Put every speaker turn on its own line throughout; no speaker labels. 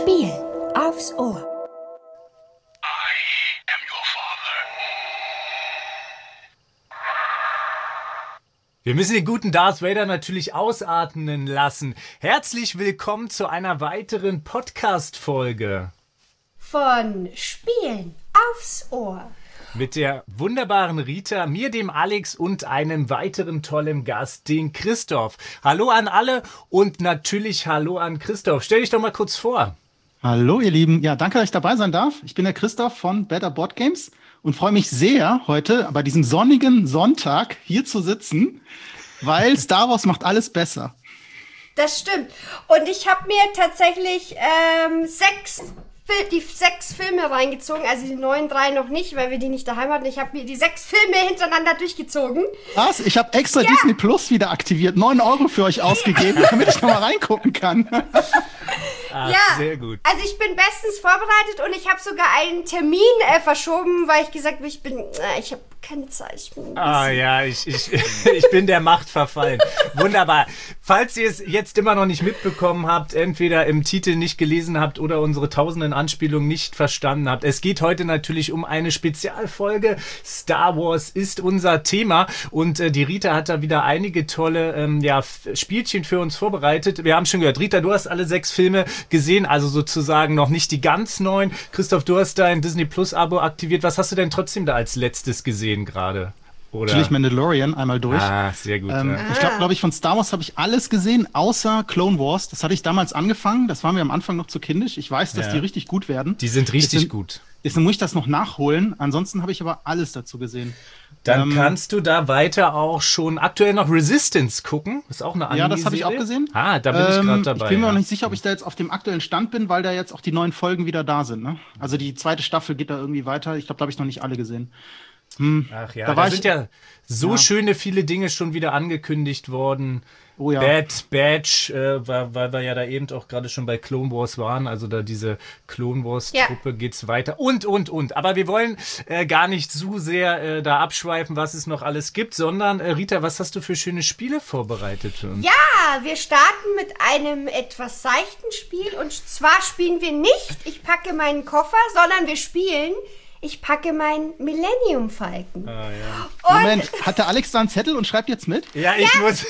Spiel aufs Ohr.
Wir müssen den guten Darth Vader natürlich ausatmen lassen. Herzlich willkommen zu einer weiteren Podcast-Folge
Von Spielen aufs Ohr.
mit der wunderbaren Rita, mir, dem Alex und einem weiteren tollen Gast, den Christoph. Hallo an alle und natürlich hallo an Christoph. Stell dich doch mal kurz vor.
Hallo ihr Lieben, ja, danke, dass ich dabei sein darf. Ich bin der Christoph von Better Board Games und freue mich sehr, heute bei diesem sonnigen Sonntag hier zu sitzen, weil Star Wars macht alles besser.
Das stimmt. Und ich habe mir tatsächlich die 6 Filme reingezogen, also die neuen 3 noch nicht, weil wir die nicht daheim hatten. Ich habe mir die 6 Filme hintereinander durchgezogen.
Was? Ich habe extra Disney Plus wieder aktiviert, 9 € für euch ausgegeben, damit ich noch mal reingucken kann.
Ach,
Ja,
sehr gut.
Also ich bin bestens vorbereitet und ich habe sogar einen Termin verschoben, weil ich gesagt habe, ich habe keine Zeit. Ich bin
Ich bin der Macht verfallen. Wunderbar. Falls ihr es jetzt immer noch nicht mitbekommen habt, entweder im Titel nicht gelesen habt oder unsere tausenden Anspielungen nicht verstanden habt, es geht heute natürlich um eine Spezialfolge. Star Wars ist unser Thema und die Rita hat da wieder einige tolle Spielchen für uns vorbereitet. Wir haben schon gehört, Rita, du hast alle 6 Filme gesehen, also sozusagen noch nicht die ganz neuen. Christoph, du hast dein Disney Plus Abo aktiviert. Was hast du denn trotzdem da als letztes gesehen gerade? Oder?
Natürlich Mandalorian einmal durch.
Ah, sehr gut.
Ich glaube, von Star Wars habe ich alles gesehen, außer Clone Wars. Das hatte ich damals angefangen. Das war mir am Anfang noch zu kindisch. Ich weiß, dass die richtig gut werden.
Die sind richtig gut.
Deswegen muss ich das noch nachholen. Ansonsten habe ich aber alles dazu gesehen.
Dann kannst du da weiter auch schon aktuell noch Resistance gucken. Ist auch eine Anime-Serie.
Ja, das habe ich auch gesehen.
Ah, da bin ich gerade dabei.
Ich bin mir auch nicht sicher, ob ich da jetzt auf dem aktuellen Stand bin, weil da jetzt auch die neuen Folgen wieder da sind. Ne? Also die zweite Staffel geht da irgendwie weiter. Ich glaube, da habe ich noch nicht alle gesehen.
Ach ja, da sind ja so schöne viele Dinge schon wieder angekündigt worden.
Oh ja.
Bad Batch, weil wir ja da eben auch gerade schon bei Clone Wars waren, also da diese Clone Wars Truppe geht's weiter und. Aber wir wollen gar nicht zu sehr da abschweifen, was es noch alles gibt, sondern Rita, was hast du für schöne Spiele vorbereitet für uns?
Ja, wir starten mit einem etwas seichten Spiel und zwar spielen wir nicht, ich packe meinen Koffer, sondern wir spielen, ich packe meinen Millennium Falcon.
Ah, ja.
Und
Moment, hat der Alex da einen Zettel und schreibt jetzt mit?
Ja, ich muss.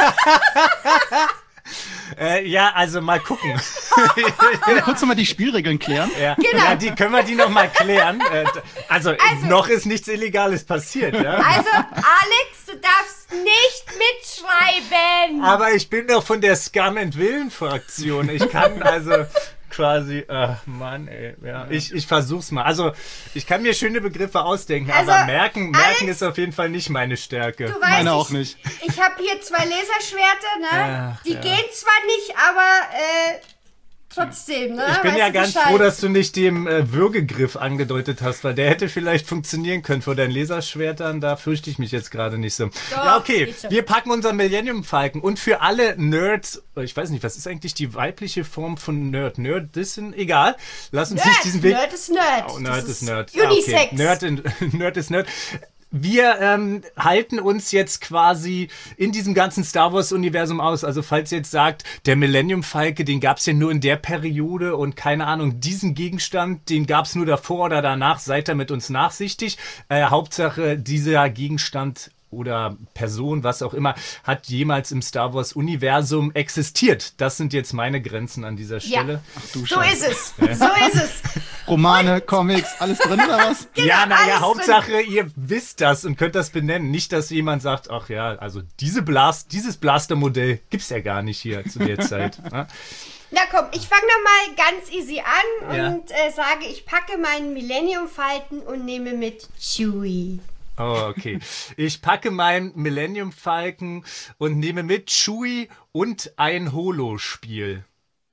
Also mal gucken.
Können wir kurz nochmal die Spielregeln klären?
Ja,
Genau.
ja, können wir die noch mal klären? Also noch ist nichts Illegales passiert, ja?
also Alex, du darfst nicht mitschreiben.
Aber ich bin doch von der Scum and Villain Fraktion. Ich kann also quasi, ach Mann, ey, ja. Ich versuch's mal. Also, ich kann mir schöne Begriffe ausdenken,
Also,
aber merken
Alex,
ist auf jeden Fall nicht meine Stärke.
Du weißt,
Meine auch nicht.
Ich habe hier 2 Laserschwerter, ne?
Ach,
die
ja.
gehen zwar nicht, aber trotzdem, ne?
Ich bin
Weißt
ja
du
ganz
Bescheid?
froh, dass du nicht dem Würgegriff angedeutet hast, weil der hätte vielleicht funktionieren können vor deinen Laserschwertern. Da fürchte ich mich jetzt gerade nicht so.
Doch,
Ja, okay.
geht schon.
Wir packen unseren Millennium Falcon. Und für alle Nerds, ich weiß nicht, was ist eigentlich die weibliche Form von Nerd? Nerdissen? Egal. Lass uns nicht diesen Weg...
Nerd ist Nerd.
Oh, Nerd
Das
ist Nerd.
Unisex.
Okay. Nerd ist Nerd. Wir halten uns jetzt quasi in diesem ganzen Star Wars-Universum aus. Also falls ihr jetzt sagt, der Millennium Falke, den gab es ja nur in der Periode und keine Ahnung, diesen Gegenstand, den gab es nur davor oder danach, seid ihr mit uns nachsichtig. Hauptsache, dieser Gegenstand oder Person, was auch immer, hat jemals im Star Wars-Universum existiert. Das sind jetzt meine Grenzen an dieser Stelle.
Ach du
So
Scheiße.
ist es. So ist es.
Romane, Comics, alles drin oder was?
Ja,
alles
naja,
drin.
Hauptsache, ihr wisst das und könnt das benennen. Nicht, dass jemand sagt, ach ja, also dieses Blaster-Modell gibt's ja gar nicht hier zu der Zeit. Ja?
Na komm, ich fange noch mal ganz easy an
Ja.
und sage, ich packe meinen Millennium Falcon und nehme mit Chewie.
Oh, okay. Ich packe meinen Millennium Falcon und nehme mit Chewie und ein Holo-Spiel.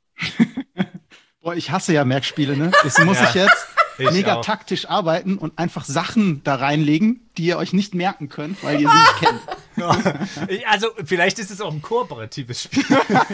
Boah, ich hasse ja Merkspiele, ne? Deswegen muss ich jetzt
ich
mega
auch.
taktisch arbeiten und einfach Sachen da reinlegen, die ihr euch nicht merken könnt, weil ihr sie nicht kennt.
Also, vielleicht ist es auch ein kooperatives Spiel.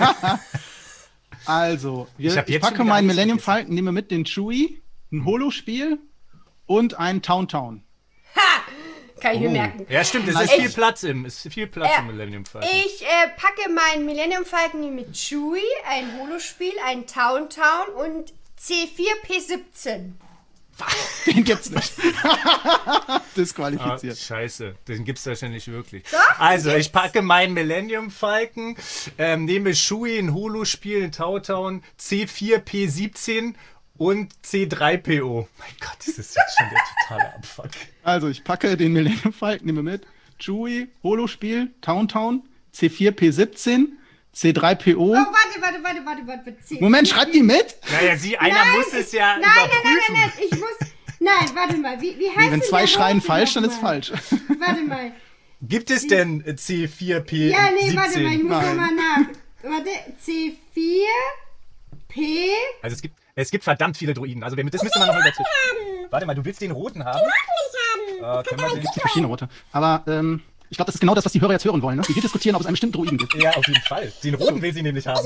Also,
Ich hab
ich
jetzt schon
packe
wieder
meinen
alles
Millennium
vergessen.
Falcon, nehme mit den Chewie, ein Holo-Spiel und ein Town.
Kann ich mir merken.
Ja, stimmt, es ist viel Platz im Millennium Falcon.
Ich packe meinen Millennium Falcon mit Chewie, ein Holospiel, ein Town und C4P17.
Den gibt's nicht. Disqualifiziert.
Scheiße, den gibt's wahrscheinlich wirklich.
Doch,
Also, ich packe meinen Millennium Falcon, nehme Shui, ein Holo-Spiel, ein Tautown, C4P17 und C3PO. Mein Gott, das ist jetzt schon der totale Abfuck.
Also, ich packe den Millennium Falcon, nehme mit Chewie, Holo-Spiel, Town, C4P17, C3PO.
Oh, warte.
Moment, schreibt die mit?
Naja, einer muss es ja überprüfen.
Nein, ich muss... Nein, warte mal, wie heißt
Nee, wenn
denn
zwei
der
schreien
rote
falsch, dann
noch
ist
mal?
falsch.
Warte mal.
Gibt es denn C4P17?
Ja, nee, warte mal, ich muss
Nein.
nochmal nach. Warte, C4P...
Also es gibt verdammt viele Droiden. Also das müsste man noch überprüfen. Warte mal, du willst den roten haben? Können wir den
Es gibt verschiedene Rote. Aber ich glaube, das ist genau das, was die Hörer jetzt hören wollen. Ne? Wir diskutieren, ob es einen bestimmten Druiden gibt.
Ja, auf jeden Fall. Den roten will sie nämlich haben.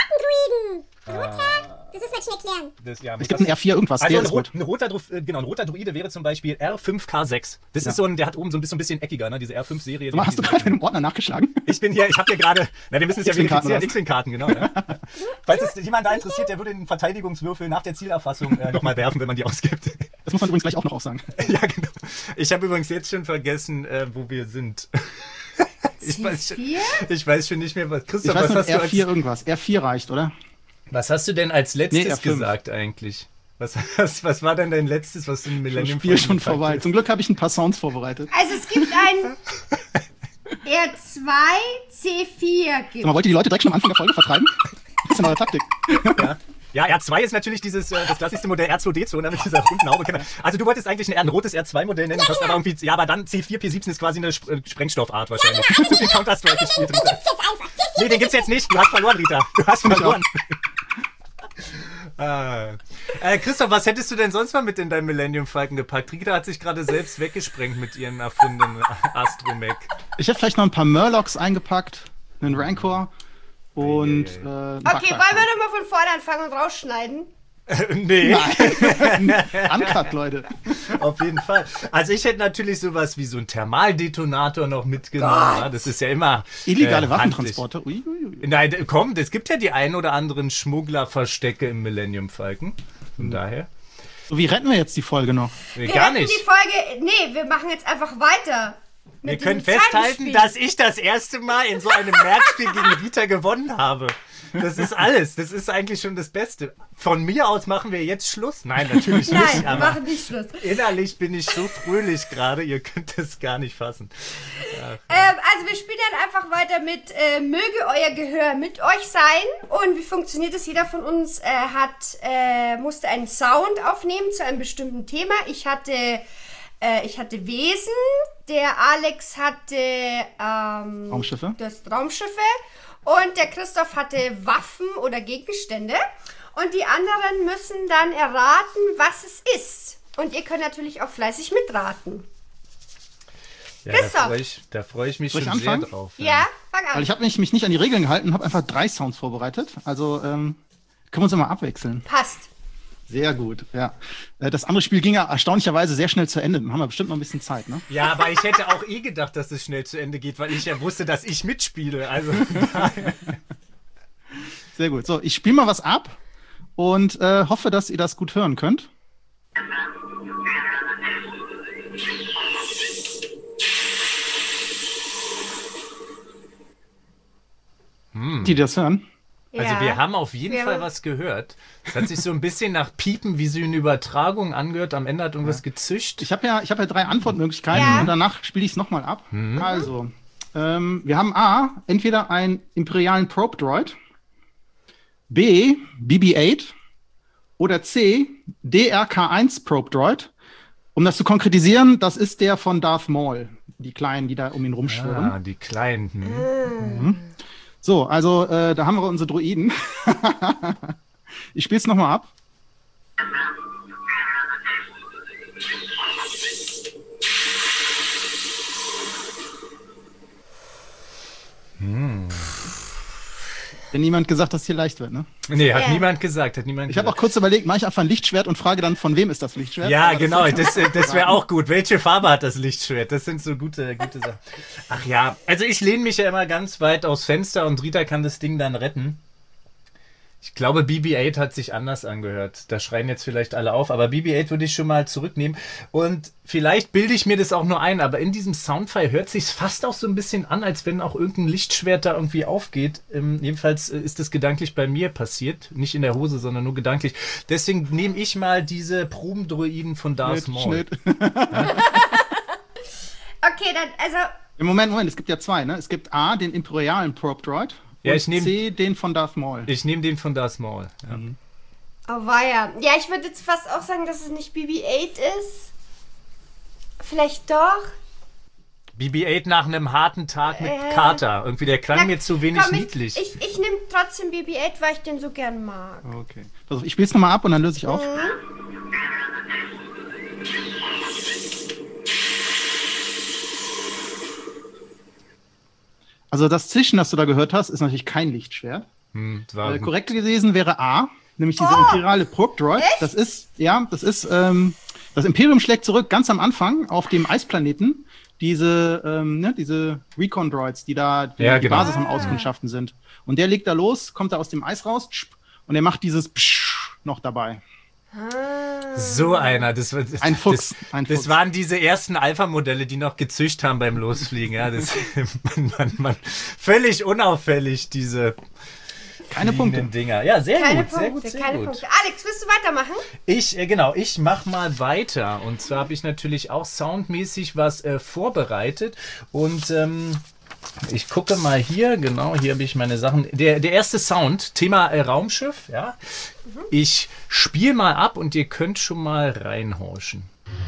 Das ist halt schnell klären.
Es gibt einen R4 irgendwas,
Also
der ist gut.
ein roter Druide wäre zum Beispiel R5K6. Das ist der hat oben so ein bisschen eckiger, ne? Diese R5-Serie.
Sag mal, hast du gerade in einem Ordner nachgeschlagen?
Ich habe hier gerade, wir müssen es ja
X-Wing-Karten
verifizieren,
oder was?
X-Wing-Karten, genau. Ja. Falls es jemand da interessiert, der würde den Verteidigungswürfel nach der Zielerfassung nochmal werfen, wenn man die ausgibt.
Das muss man übrigens gleich auch noch sagen.
Ja, genau. Ich habe übrigens jetzt schon vergessen, wo wir sind. Ich weiß schon nicht mehr, was. Christoph,
Ich weiß
was
nicht,
hast
R4 irgendwas. R4 reicht, oder?
Was hast du denn als letztes
Nee, R5.
gesagt eigentlich? Was war denn dein letztes, was du im Millennium
Spiel schon
Falcon
vorbei. Zum Glück habe ich ein paar Sounds vorbereitet.
Also es gibt ein R2C4
Sag mal, wollt ihr die Leute direkt schon am Anfang der Folge vertreiben? Das ist ja neue Taktik.
Ja, R2 ist natürlich das klassischste Modell R2D2, ne, mit dieser runden Haube. Also du wolltest eigentlich ein rotes R2-Modell nennen, hast aber irgendwie, aber dann C4P17 ist quasi eine Sprengstoffart wahrscheinlich. So viel Counter-Strike gespielt. Nee, den gibt's jetzt nicht. Du hast verloren, Rita. Du hast verloren. Christoph, was hättest du denn sonst mal mit in deinem Millennium Falcon gepackt? Rita hat sich gerade selbst weggesprengt mit ihrem erfundenen Astromech.
Ich hätte vielleicht noch ein paar Murlocs eingepackt, einen Rancor und
Okay, wollen wir nochmal von vorne anfangen und rausschneiden?
Nee.
Uncut, Leute.
Auf jeden Fall. Also ich hätte natürlich sowas wie so einen Thermaldetonator noch mitgenommen. Ja, das ist ja immer
Illegale
handlich.
Waffentransporte. Ui.
Nein, komm, es gibt ja die ein oder anderen Schmugglerverstecke im Millennium Falcon. Von daher.
So, wie retten wir jetzt die Folge noch?
Wir
Gar
retten
nicht.
die Folge... Nee, wir machen jetzt einfach weiter.
Wir
mit
können
dem
festhalten,
Zeitspiel.
dass ich das erste Mal in so einem Merkspiel gegen Rita gewonnen habe. Das ist alles. Das ist eigentlich schon das Beste. Von mir aus machen wir jetzt Schluss. Nein, natürlich
Nein,
nicht.
wir
Aber
machen nicht Schluss.
innerlich bin ich so fröhlich gerade. Ihr könnt es gar nicht fassen.
Also wir spielen dann einfach weiter mit möge euer Gehör mit euch sein. Und wie funktioniert es? Jeder von uns musste einen Sound aufnehmen zu einem bestimmten Thema. Ich hatte Wesen, der Alex hatte
Raumschiffe.
Raumschiffe und der Christoph hatte Waffen oder Gegenstände. Und die anderen müssen dann erraten, was es ist. Und ihr könnt natürlich auch fleißig mitraten.
Ja,
Christoph.
da freu ich mich
Soll ich
schon sehr
anfangen?
drauf.
Ja, fang an.
Weil ich habe mich nicht an die Regeln gehalten und habe einfach 3 Sounds vorbereitet. Also können wir uns immer abwechseln.
Passt.
Sehr gut, ja. Das andere Spiel ging ja erstaunlicherweise sehr schnell zu Ende. Dann haben wir bestimmt noch ein bisschen Zeit, ne?
Ja, aber ich hätte auch gedacht, dass es schnell zu Ende geht, weil ich ja wusste, dass ich mitspiele. Also
Sehr gut. So, ich spiele mal was ab und hoffe, dass ihr das gut hören könnt. Die das hören?
Also
Ja.
wir haben auf jeden
Wir
Fall
haben-
was gehört. Es hat sich so ein bisschen nach Piepen, wie so eine Übertragung angehört. Am Ende hat irgendwas gezischt.
Ich habe ja 3 Antwortmöglichkeiten
Ja.
und danach spiele ich es nochmal ab. Also, wir haben A, entweder einen imperialen Probe Droid, B, BB-8 oder C, DRK-1 Probe Droid. Um das zu konkretisieren, das ist der von Darth Maul. Die Kleinen, die da um ihn rumschwirren.
Ah, die Kleinen.
So, also da haben wir unsere Droiden. Ich spiele es nochmal ab. Wenn niemand gesagt, dass es hier leicht wird, ne?
Nee, hat
Ja.
niemand gesagt.
Ich habe auch kurz überlegt, mache ich einfach ein Lichtschwert und frage dann, von wem ist das Lichtschwert?
Ja,
Aber
genau, das wäre auch gut. Welche Farbe hat das Lichtschwert? Das sind so gute Sachen. Ach ja, also ich lehne mich ja immer ganz weit aufs Fenster und Rita kann das Ding dann retten. Ich glaube, BB-8 hat sich anders angehört. Da schreien jetzt vielleicht alle auf, aber BB-8 würde ich schon mal zurücknehmen. Und vielleicht bilde ich mir das auch nur ein, aber in diesem Soundfile hört sich fast auch so ein bisschen an, als wenn auch irgendein Lichtschwert da irgendwie aufgeht. Jedenfalls ist das gedanklich bei mir passiert. Nicht in der Hose, sondern nur gedanklich. Deswegen nehme ich mal diese Probendruiden von Darth Maul.
Okay, dann, also...
Moment, es gibt ja zwei, ne? Es gibt A, den imperialen Probe-Droid
ja,
und C, den von Darth Maul.
Ich nehme den von Darth Maul, ja.
Oh, weia. Ja, ich würde jetzt fast auch sagen, dass es nicht BB-8 ist. Vielleicht doch.
BB-8 nach einem harten Tag mit Kater. Irgendwie, der klang mir zu wenig niedlich.
Ich nehme trotzdem BB-8, weil ich den so gern mag.
Okay. Also, ich spiele es nochmal ab und dann löse ich auf. Also das Zischen, das du da gehört hast, ist natürlich kein Lichtschwert. Korrekt gewesen wäre A, nämlich diese imperiale Probe-Droid. Das ist, das Imperium schlägt zurück ganz am Anfang auf dem Eisplaneten. Diese Recon-Droids, die da die Basis am Auskundschaften sind. Und der legt da los, kommt da aus dem Eis raus und er macht dieses Psch noch dabei.
So einer.
Ein Fuchs.
Das waren diese ersten Alpha-Modelle, die noch gezücht haben beim Losfliegen. Ja, man, völlig unauffällig, diese
keine Punkte.
Dinger. Ja, sehr
keine
gut.
Punkte,
Sehr gut.
Alex, willst du weitermachen?
Ich mach mal weiter. Und zwar habe ich natürlich auch soundmäßig was vorbereitet. Und ich gucke mal hier, genau, hier habe ich meine Sachen. Der erste Sound, Thema Raumschiff, ja. Ich spiele mal ab und ihr könnt schon mal reinhorchen.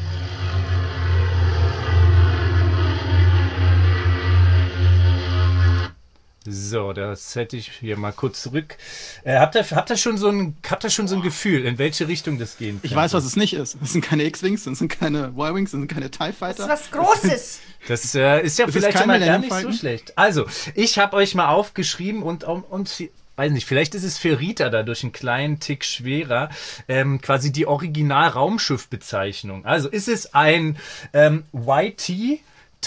So, das hätte ich hier mal kurz zurück. Habt ihr schon so ein Gefühl, in welche Richtung das gehen kann?
Ich weiß, was es nicht ist. Es sind keine X-Wings, es sind keine Y-Wings, es sind keine TIE Fighter.
Das ist was Großes.
Das ist ja vielleicht schon mal gar nicht so schlecht. Also, ich habe euch mal aufgeschrieben und weiß nicht, vielleicht ist es für Rita dadurch einen kleinen Tick schwerer, quasi die Original-Raumschiff-Bezeichnung. Also, ist es ein YT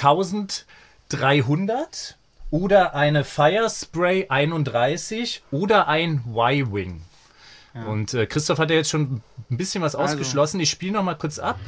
1300 oder eine Firespray 31 oder ein Y-Wing? Ja. Und Christoph hat ja jetzt schon ein bisschen was ausgeschlossen. Ich spiele noch mal kurz ab.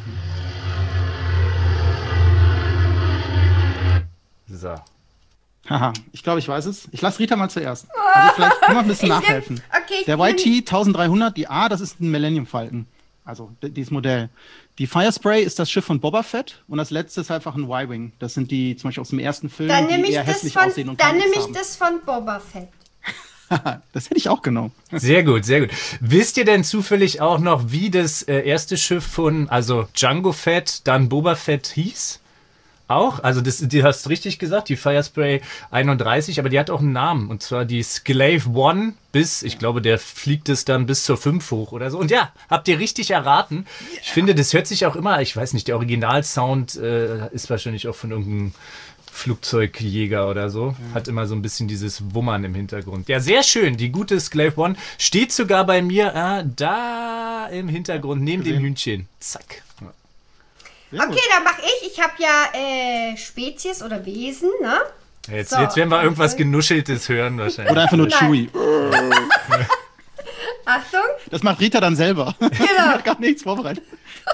So.
Haha, ich glaube, ich weiß es. Ich lasse Rita mal zuerst. Also vielleicht können wir ein bisschen nachhelfen. Der YT 1300, die A, das ist ein Millennium Falcon. Also dieses Modell. Die Firespray ist das Schiff von Boba Fett und das letzte ist einfach ein Y-Wing. Das sind die zum Beispiel aus dem ersten Film, die eher hässlich aussehen und
dann nehme ich das von Boba Fett.
Das hätte ich auch genommen.
Sehr gut, sehr gut. Wisst ihr denn zufällig auch noch, wie das erste Schiff von, also Jango Fett, dann Boba Fett hieß? Auch? Also du hast richtig gesagt, die Firespray 31, aber die hat auch einen Namen. Und zwar die Sklave 1 bis, ich glaube, der fliegt es dann bis zur 5 hoch oder so. Und ja, habt ihr richtig erraten. Yeah. Ich finde, das hört sich auch immer, ich weiß nicht, der Originalsound ist wahrscheinlich auch von irgendeinem Flugzeugjäger oder so. Ja. Hat immer so ein bisschen dieses Wummern im Hintergrund. Ja, sehr schön. Die gute Sklave 1 steht sogar bei mir da im Hintergrund, neben dem Hühnchen. Zack. Ja.
Okay, dann mache ich. Ich habe ja Spezies oder Wesen, ne?
Jetzt werden wir irgendwas Genuscheltes hören wahrscheinlich.
Oder einfach nur Chewie.
Achtung.
Das macht Rita dann selber.
Genau.
Die hat gar nichts vorbereitet.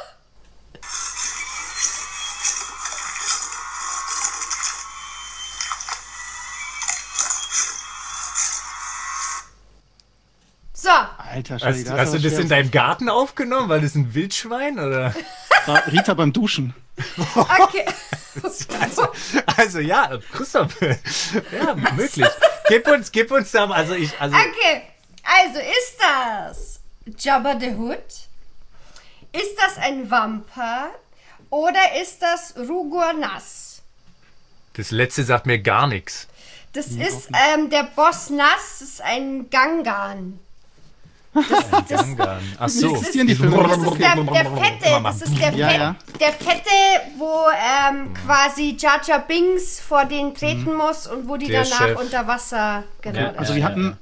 So.
Alter Schwede.
Hast du das in deinem Garten aufgenommen? Weil das ein Wildschwein, oder?
Rita beim Duschen.
Okay.
Also ja, Christoph. Ja, möglich. Gib uns da mal. Okay,
also ist das Jabba the Hutt? Ist das ein Wampa? Oder ist das Rugur Nass?
Das letzte sagt mir gar nichts.
Das ist der Boss Nass, das ist ein Gangan.
Ach so.
Das ist der Fette, wo quasi Jar Jar Binks vor denen treten muss und wo die danach Chef unter Wasser... Genau.
Ja, also wir hatten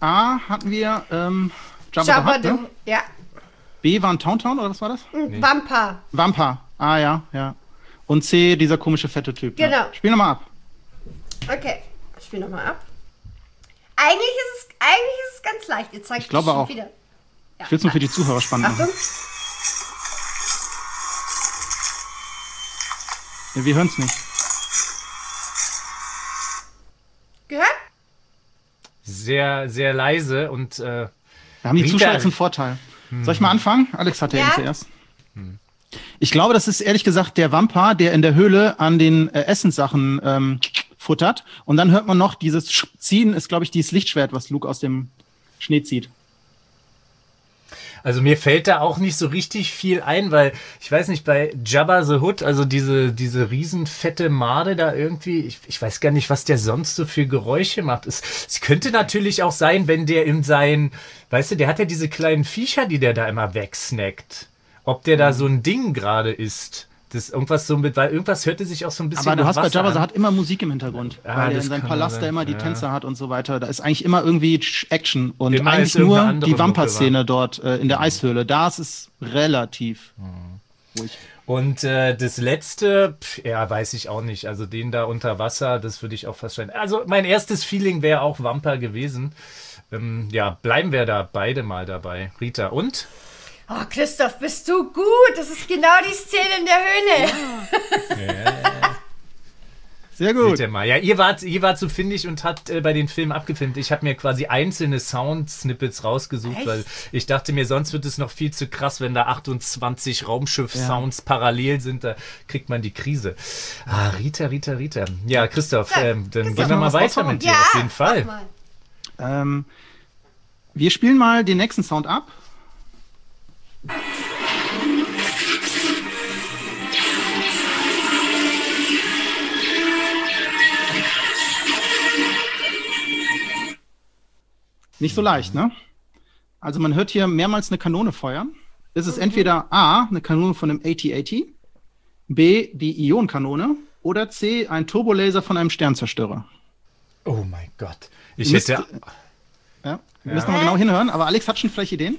Jabba the Hutt, ne?
Ja.
B war ein Tauntaun, oder was war das?
Wampa.
Wampa. Ah, ja. Und C, dieser komische fette Typ.
Genau.
Ja. Spiel nochmal ab.
Okay, ich spiel nochmal ab. Eigentlich eigentlich ist es ganz leicht. Jetzt zeige
Ich glaube
schon
auch.
wieder.
Ich will es nur für die Zuhörer spannend
Achtung.
machen. Ja, wir hören es nicht.
Gehört?
Sehr, sehr leise und
Da haben die
Rita-
Zuschauer jetzt einen Vorteil. Soll ich mal anfangen? Alex hat ja
Ja.
eben zuerst. Ich glaube, das ist ehrlich gesagt der Vampir, der in der Höhle an den Essenssachen futtert. Und dann hört man noch dieses Ziehen, ist, glaube ich, dieses Lichtschwert, was Luke aus dem Schnee zieht.
also mir fällt da auch nicht so richtig viel ein, weil ich weiß nicht, bei Jabba the Hutt, also diese riesenfette Made da irgendwie, ich weiß gar nicht, was der sonst so für Geräusche macht. Es könnte natürlich auch sein, wenn der in seinen, weißt du, der hat ja diese kleinen Viecher, die der da immer wegsnackt. Ob der da so ein Ding gerade ist. Das irgendwas so mit, weil irgendwas hörte sich auch so ein bisschen
Aber du
nach
hast bei
Wasser
Jabba,
an.
der hat immer Musik im Hintergrund.
Ja,
weil er
das
in seinem
kann
Palast
sein.
da immer die
Ja.
Tänzer hat und so weiter. Da ist eigentlich immer irgendwie Action. Und
Immer
eigentlich
ist irgendeine
nur
andere
die
Mucke,
Vampir-Szene dort in der Eishöhle. Da ist es relativ ruhig.
Und das letzte, ja, weiß ich auch nicht. Also den da unter Wasser, das würde ich auch fast scheinen. Also mein erstes Feeling wäre auch Vampir gewesen. Ja, bleiben wir da beide mal dabei. Rita und?
Oh, Christoph, bist du gut? Das ist genau die Szene in der Höhle.
Sehr gut.
Seht ihr mal. Ja, ihr wart so findig und habt bei den Filmen abgefilmt. Ich habe mir quasi einzelne Sound-Snippets rausgesucht,
Echt?
weil ich dachte mir, sonst wird es noch viel zu krass, wenn da 28 Raumschiff-Sounds parallel sind. Da kriegt man die Krise. Ah, Rita. Ja, Christoph,
Ja,
dann
Christoph,
gehen wir mal
was
weiter
raushauen?
mit dir. Auf jeden
mach
Fall.
mal.
Wir spielen mal den nächsten Sound ab. Nicht so leicht, ne? Also man hört hier mehrmals eine Kanone feuern. Es ist entweder A, eine Kanone von einem AT-AT, B, die Ionenkanone oder C, ein Turbolaser von einem Sternzerstörer.
Oh mein Gott.
Ihr müsst wir müssen mal genau hinhören, aber Alex hat schon vielleicht Ideen.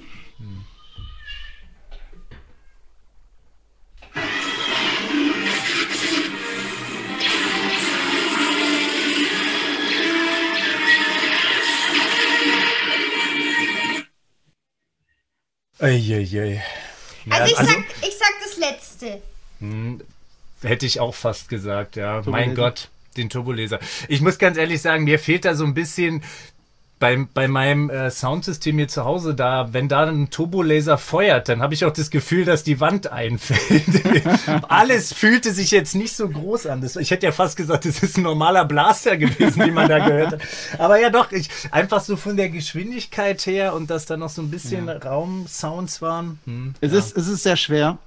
Eieiei.
Also
Ja,
ich sag das Letzte.
hätte ich auch fast gesagt, ja.
Turbolaser.
Mein Gott, den Turbolaser. Ich muss ganz ehrlich sagen, mir fehlt da so ein bisschen bei meinem Soundsystem hier zu Hause, da, wenn da ein Turbolaser feuert, dann habe ich auch das Gefühl, dass die Wand einfällt. Alles fühlte sich jetzt nicht so groß an. Ich hätte ja fast gesagt, das ist ein normaler Blaster gewesen, den man da gehört hat. Aber ja doch, einfach so von der Geschwindigkeit her und dass da noch so ein bisschen Raumsounds waren.
Es ist sehr schwer.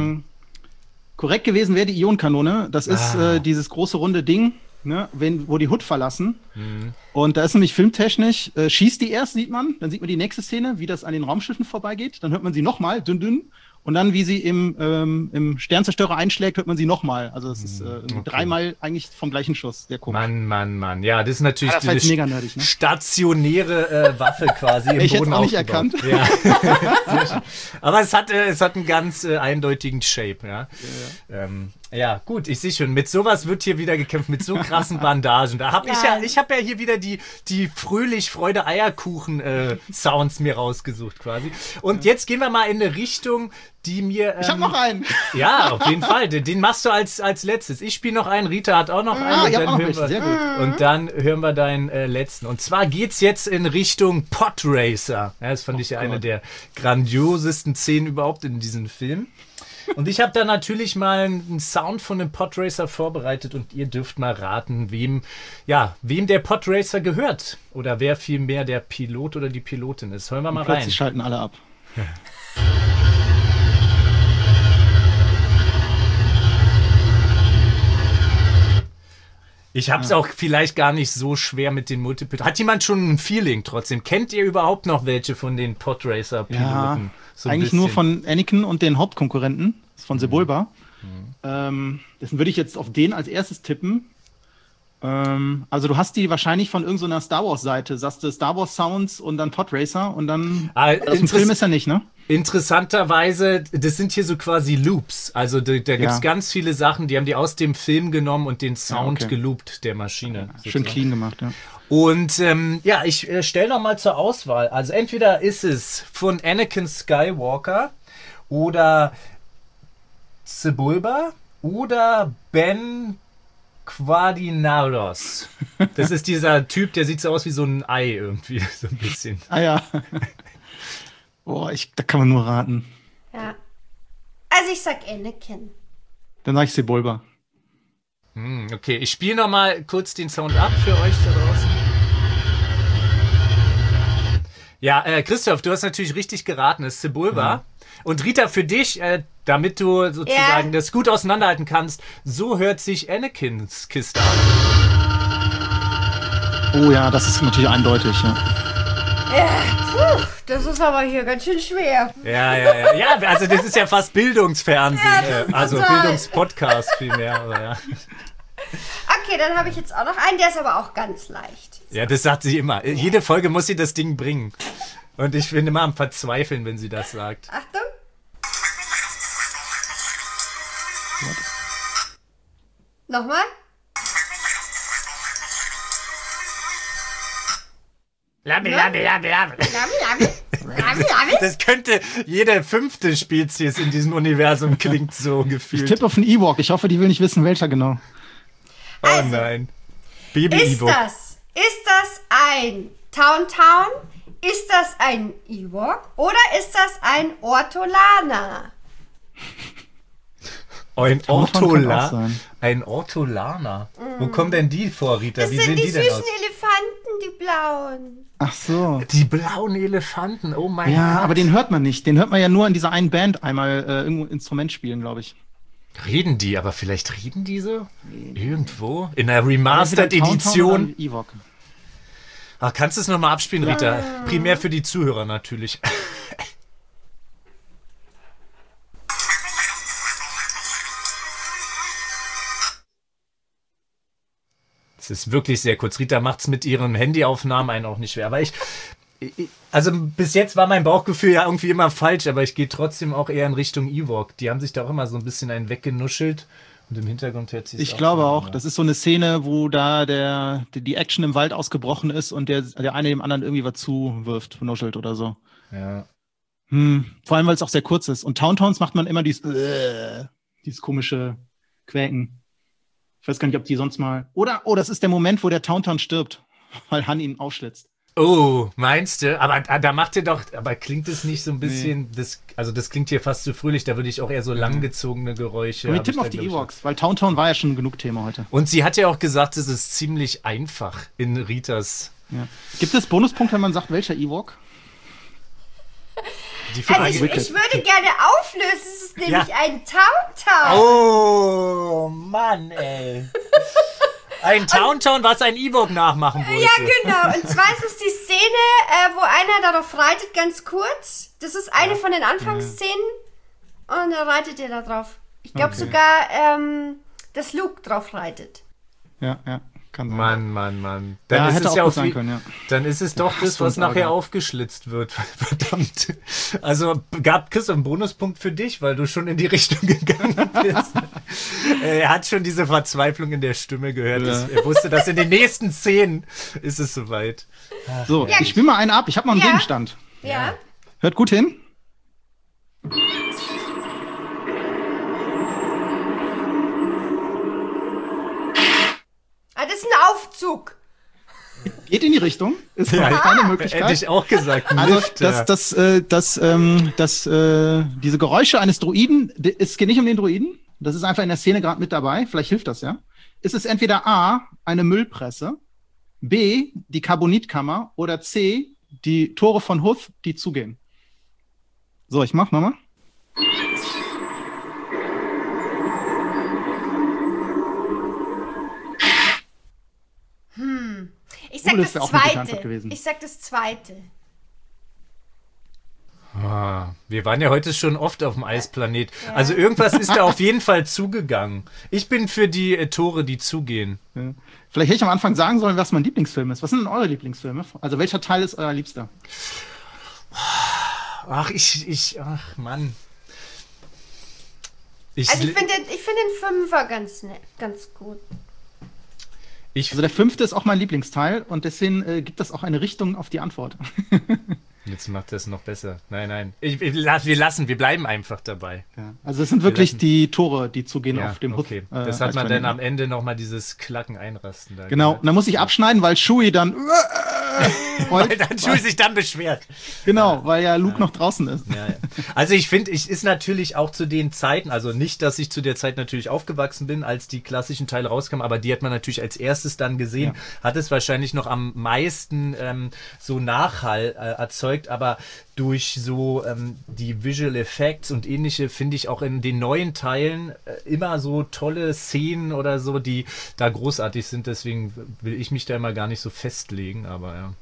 Korrekt gewesen wäre die Ionenkanone. Das ist dieses große runde Ding, ne, wo die Hut verlassen. Und da ist nämlich filmtechnisch, schießt die erst, sieht man, dann sieht man die nächste Szene, wie das an den Raumschiffen vorbeigeht. Dann hört man sie nochmal, dünn, dünn. Und dann, wie sie im Sternzerstörer einschlägt, hört man sie nochmal. Also das ist dreimal eigentlich vom gleichen Schuss. Sehr komisch.
Mann. Ja, das ist natürlich
das war jetzt
diese
mega nerdig, ne?
stationäre Waffe quasi im
Ich hätte
Boden
es auch nicht
aufgebaut.
erkannt.
Ja. Aber es hat einen ganz eindeutigen Shape. Ja. Ja, gut, ich sehe schon, mit sowas wird hier wieder gekämpft, mit so krassen Bandagen. Da habe ich habe ja hier wieder die fröhlich Freude Eierkuchen Sounds mir rausgesucht quasi. Und jetzt gehen wir mal in eine Richtung, die mir
Ich habe noch einen.
ja, auf jeden Fall. Den machst du als letztes. Ich spiele noch einen, Rita hat auch noch einen. Und
ich hab
dann
auch noch
hören
welche.
wir-
Sehr gut.
Und dann hören wir deinen letzten. Und zwar geht's jetzt in Richtung Podracer. Ja, das fand ich ja eine der grandiosesten Szenen überhaupt in diesem Film. Und ich habe da natürlich mal einen Sound von einem Podracer vorbereitet und ihr dürft mal raten, wem der Podracer gehört. Oder wer vielmehr der Pilot oder die Pilotin ist. Hören wir mal rein.
Plötzlich schalten alle ab.
Ich habe es auch vielleicht gar nicht so schwer mit den Multiple. Hat jemand schon ein Feeling trotzdem? Kennt ihr überhaupt noch welche von den Podracer-Piloten?
Ja,
So ein
eigentlich nur
bisschen.
von Anakin und den Hauptkonkurrenten, von Sebulba. Deswegen würde ich jetzt auf den als erstes tippen. Also du hast die wahrscheinlich von irgendeiner Star Wars Seite, sagst du Star Wars Sounds und dann Podracer und dann aus dem Film ist er nicht, ne?
Interessanterweise, das sind hier so quasi Loops. Also da gibt's ganz viele Sachen, die haben die aus dem Film genommen und den Sound geloopt der Maschine.
Ja, schön clean gemacht, ja.
Und ich stelle noch mal zur Auswahl. Also entweder ist es von Anakin Skywalker oder Sebulba oder Ben Quadinados. Das ist dieser Typ, der sieht so aus wie so ein Ei irgendwie, so ein bisschen.
Ah ja. Boah, da kann man nur raten.
Ja. Also ich sag Anakin.
Dann sag ich Sebulba.
Okay, ich spiele noch mal kurz den Sound ab für euch da draußen. Ja, Christoph, du hast natürlich richtig geraten, es ist Sebulba. Mhm. Und Rita, für dich, damit du sozusagen das gut auseinanderhalten kannst, so hört sich Anakins Kiste an.
Oh ja, das ist natürlich eindeutig, ja.
Ja, das ist aber hier ganz schön schwer.
Ja. Ja, also das ist ja fast Bildungsfernsehen, also Bildungspodcast vielmehr. Aber ja.
Okay, dann habe ich jetzt auch noch einen, der ist aber auch ganz leicht.
Ja, das sagt sie immer. Jede Folge muss sie das Ding bringen. Und ich bin immer am Verzweifeln, wenn sie das sagt.
Achtung. Nochmal.
Labi. Das könnte jede 5. Spezies in diesem Universum klingt so gefühlt.
Ich tippe auf einen Ewok. Ich hoffe, die will nicht wissen, welcher genau.
Also, oh nein. Baby-Ewok.
Ist das ein Town? Ist das ein Ewok? Oder ist das ein Ortolaner?
Ein Ortolaner? Wo kommen denn die vor, Rita?
Das
Wie
sind
sehen
die
die denn
süßen
aus?
Elefanten, die blauen.
Ach so.
Die blauen Elefanten, oh mein Gott.
Ja, aber den hört man nicht. Den hört man ja nur in dieser einen Band einmal irgendwo ein Instrument spielen, glaube ich.
Reden die, aber vielleicht reden die so? Irgendwo? In einer Remastered-Edition? Ach, kannst du es nochmal abspielen, Rita? Ja. Primär für die Zuhörer natürlich. Es ist wirklich sehr kurz. Rita macht es mit ihren Handyaufnahmen einen auch nicht schwer. Aber also bis jetzt war mein Bauchgefühl ja irgendwie immer falsch, aber ich gehe trotzdem auch eher in Richtung Ewok. Die haben sich da auch immer so ein bisschen einen weggenuschelt und im Hintergrund hört sich.
Ich glaube auch, das ist so eine Szene, wo da die Action im Wald ausgebrochen ist und der eine dem anderen irgendwie was zuwirft, nuschelt oder so.
Ja.
Vor allem, weil es auch sehr kurz ist. Und Towntowns macht man immer dieses komische Quäken. Ich weiß gar nicht, ob die sonst mal. Das ist der Moment, wo der Towntown stirbt, weil Han ihn aufschlitzt.
Oh, meinst du? Aber da macht ihr doch, aber klingt es nicht so ein bisschen, nee. Das klingt hier fast zu fröhlich, da würde ich auch eher so langgezogene Geräusche.
Wir tippen auf die Ewoks, weil Towntown war ja schon genug Thema heute.
Und sie hat ja auch gesagt, es ist ziemlich einfach in Ritas.
Ja. Gibt es Bonuspunkte, wenn man sagt, welcher Ewok?
Die Frage, ich würde gerne auflösen, es ist nämlich ein Towntown.
Oh, Mann, ey. Ein Towntown, was ein Ewok nachmachen wollte.
Ja, genau. Und zwar ist es die Szene, wo einer darauf reitet, ganz kurz. Das ist eine von den Anfangsszenen. Und da reitet er da drauf. Ich glaube sogar, dass Luke drauf reitet.
Ja. Kann sein.
Mann.
Dann ist es ja auch sein können, ja.
Dann ist es doch das, was nachher aufgeschlitzt wird. Verdammt. Also Christoph einen Bonuspunkt für dich, weil du schon in die Richtung gegangen bist. Er hat schon diese Verzweiflung in der Stimme gehört. Ja. Er wusste, dass in den nächsten Szenen ist es soweit.
So, ich spiele mal einen ab. Ich habe noch einen Gegenstand.
Ja.
Hört gut hin.
Das ist ein Aufzug.
Geht in die Richtung. Ist keine Möglichkeit.
Hätte ich auch gesagt.
Also diese Geräusche eines Droiden, es geht nicht um den Droiden. Das ist einfach in der Szene gerade mit dabei. Vielleicht hilft das ja. Ist es entweder A, eine Müllpresse, B, die Carbonitkammer oder C, die Tore von Huth, die zugehen. So, ich mach nochmal.
Ich sag das Zweite. Ich sag das Zweite.
Wir waren ja heute schon oft auf dem Eisplanet. Ja. Also irgendwas ist da auf jeden Fall zugegangen. Ich bin für die Tore, die zugehen.
Ja. Vielleicht hätte ich am Anfang sagen sollen, was mein Lieblingsfilm ist. Was sind denn eure Lieblingsfilme? Also welcher Teil ist euer Liebster?
Ach, Mann.
Ich finde den Fünfer ganz gut.
Also der 5. ist auch mein Lieblingsteil und deswegen gibt das auch eine Richtung auf die Antwort.
Jetzt macht das noch besser. Nein. Wir bleiben einfach dabei.
Ja. Also es sind wirklich die Tore, die zugehen auf dem Hut.
Okay. Das hat man dann am Ende nochmal dieses Klacken einrasten. Da
genau, und dann muss ich abschneiden, weil Chewie dann
weil dann Chewie sich dann beschwert.
Genau, weil ja Luke noch draußen ist.
Ja. Also ich finde, ich ist natürlich auch zu den Zeiten, also nicht, dass ich zu der Zeit natürlich aufgewachsen bin, als die klassischen Teile rauskamen, aber die hat man natürlich als erstes dann gesehen, hat es wahrscheinlich noch am meisten so Nachhall erzeugt, aber durch so die Visual Effects und ähnliche finde ich auch in den neuen Teilen immer so tolle Szenen oder so, die da großartig sind. Deswegen will ich mich da immer gar nicht so festlegen, aber ja.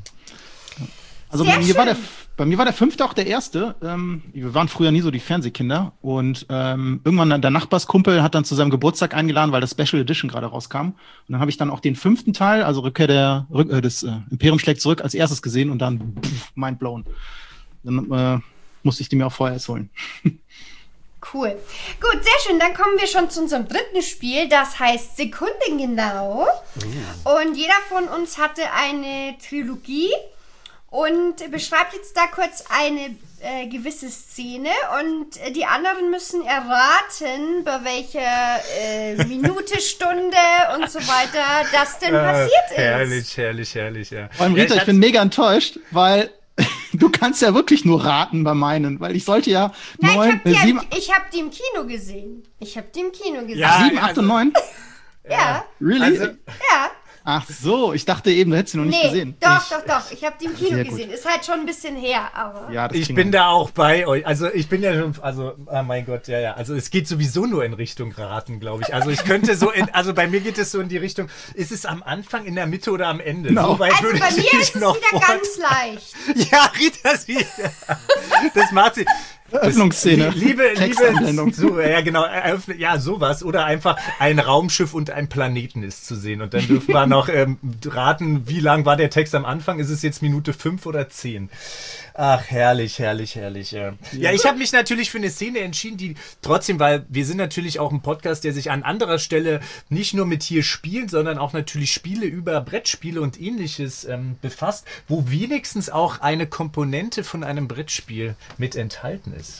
Also bei mir war der 5. auch der erste. Wir waren früher nie so die Fernsehkinder und irgendwann der Nachbarskumpel hat dann zu seinem Geburtstag eingeladen, weil das Special Edition gerade rauskam. Und dann habe ich dann auch den 5. Teil, also Rückkehr des Imperium schlägt zurück, als erstes gesehen und dann mind blown. Dann musste ich die mir auch vorher erst holen.
Cool. Gut, sehr schön. Dann kommen wir schon zu unserem 3. Spiel. Das heißt Sekundengenau. Und jeder von uns hatte eine Trilogie und beschreibt jetzt da kurz eine gewisse Szene und die anderen müssen erraten, bei welcher Minute, Stunde und so weiter das denn passiert ist.
Herrlich, ja.
Vor allem, Rita, ich bin mega enttäuscht, weil du kannst ja wirklich nur raten bei meinen, weil ich sollte ja
ich habe die im Kino gesehen.
Ja, 7, 8 und 9?
Ja.
Really?
Also,
ja.
Ach so, ich dachte eben, du hättest sie noch nicht gesehen.
Doch. Ich habe die im Kino gesehen. Ist halt schon ein bisschen her, aber...
Ja,
ich bin da auch bei euch. Also ich bin ja schon... oh mein Gott, ja. Also es geht sowieso nur in Richtung Raten, glaube ich. Also ich könnte also bei mir geht es so in die Richtung, ist es am Anfang, in der Mitte oder am Ende?
Genau.
Also bei mir ist es wieder ganz leicht.
Ja, Rita, das macht sie...
Öffnungsszene.
Liebe, so, ja genau, ja sowas oder einfach ein Raumschiff und ein Planeten ist zu sehen und dann dürfen wir noch raten, wie lang war der Text am Anfang, ist es jetzt Minute 5 oder 10? Ach, herrlich. Ja, ich habe mich natürlich für eine Szene entschieden, die trotzdem, weil wir sind natürlich auch ein Podcast, der sich an anderer Stelle nicht nur mit hier Spielen, sondern auch natürlich Spiele über Brettspiele und ähnliches befasst, wo wenigstens auch eine Komponente von einem Brettspiel mit enthalten ist.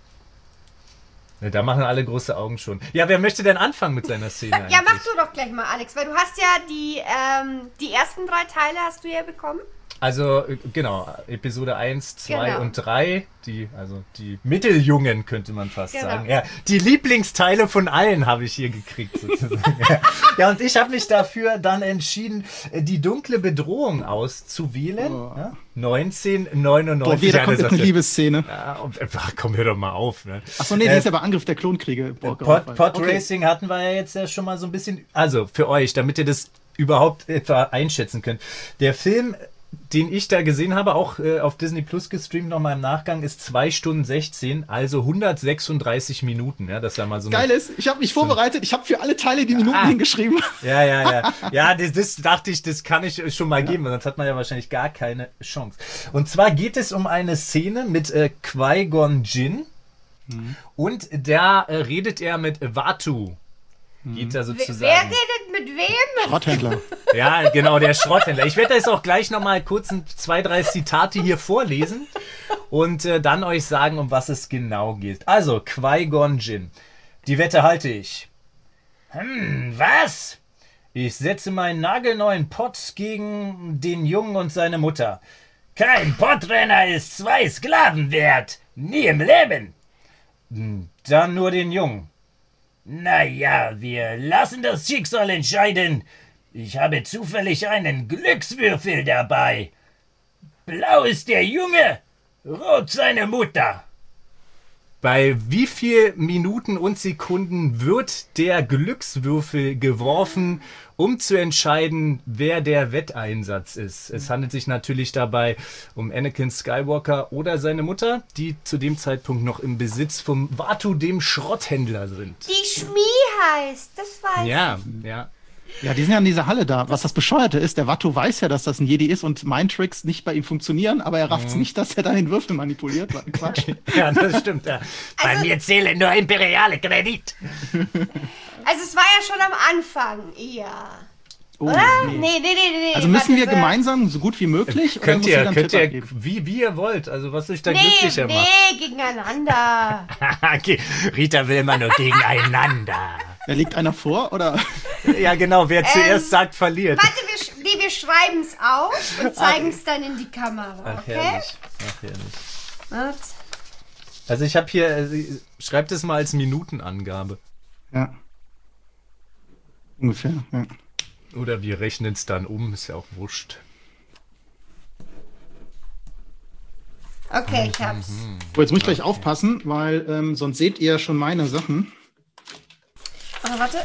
Ja, da machen alle große Augen schon. Ja, wer möchte denn anfangen mit seiner Szene eigentlich?
Ja, mach du doch gleich mal, Alex, weil du hast ja die ersten 3 Teile hast du ja bekommen.
Also, genau, Episode 1, 2 und 3, die Mitteljungen, könnte man fast sagen. Ja, die Lieblingsteile von allen habe ich hier gekriegt, sozusagen. Ja, und ich habe mich dafür dann entschieden, die dunkle Bedrohung auszuwählen. Ja, 1999.
Boah, da kommt jetzt eine Liebesszene.
Ja, komm, hör doch mal auf. Ne?
Achso, nee, die ist ja bei Angriff der Klonkriege.
Pod Racing hatten wir ja jetzt ja schon mal so ein bisschen, also für euch, damit ihr das überhaupt etwa einschätzen könnt. Der Film, den ich da gesehen habe, auch auf Disney Plus gestreamt, nochmal im Nachgang, ist 2 Stunden 16, also 136 Minuten. Ja, das war mal so
geil ist, ich habe mich vorbereitet, ich habe für alle Teile die Minuten hingeschrieben.
Ja. Ja, das dachte ich, das kann ich schon mal geben, sonst hat man ja wahrscheinlich gar keine Chance. Und zwar geht es um eine Szene mit Qui-Gon Jinn und da redet er mit Vaatu. Geht da sozusagen.
Wer redet mit wem?
Schrotthändler.
Ja, genau, der Schrotthändler. Ich werde jetzt auch gleich nochmal kurz 2, 3 Zitate hier vorlesen und dann euch sagen, um was es genau geht. Also, Qui-Gon Jinn. Die Wette halte ich. Was? Ich setze meinen nagelneuen Pott gegen den Jungen und seine Mutter. Kein Pottrenner ist 2 Sklaven wert. Nie im Leben. Dann nur den Jungen. Naja, wir lassen das Schicksal entscheiden. Ich habe zufällig einen Glückswürfel dabei. Blau ist der Junge, rot seine Mutter. Bei wie viel Minuten und Sekunden wird der Glückswürfel geworfen, um zu entscheiden, wer der Wetteinsatz ist? Es handelt sich natürlich dabei um Anakin Skywalker oder seine Mutter, die zu dem Zeitpunkt noch im Besitz vom Watto, dem Schrotthändler, sind.
Die Schmie heißt, das weiß ich.
Ja.
Ja, die sind ja in dieser Halle da. Was das Bescheuerte ist, der Watto weiß ja, dass das ein Jedi ist und Mindtricks nicht bei ihm funktionieren, aber er rafft's nicht, dass er dann den Würfel manipuliert. Quatsch.
Ja, das stimmt. Ja. Bei mir zählen nur imperiale Kredit.
Also es war ja schon am Anfang eher.
Oh,
Oder?
nee.
Nee.
Also müssen wir
warte,
gemeinsam so gut wie möglich oder
Könnt
muss jeder einen
ihr,
Tipp abgeben?
wie ihr wollt, also was euch da glücklicher macht.
Nee, gegeneinander.
Okay. Rita will immer nur gegeneinander.
Ja, liegt einer vor oder?
Ja, genau, wer zuerst sagt, verliert.
Warte, wir schreiben es auf und zeigen es dann in die Kamera, okay?
Herrlich.
Warte.
Also ich habe hier, schreibt es mal als Minutenangabe.
Ja. Ungefähr, ja.
Oder wir rechnen es dann um, ist ja auch wurscht.
Okay, ich hab's.
Oh, jetzt muss ich gleich aufpassen, weil sonst seht ihr ja schon meine Sachen.
Oh, warte.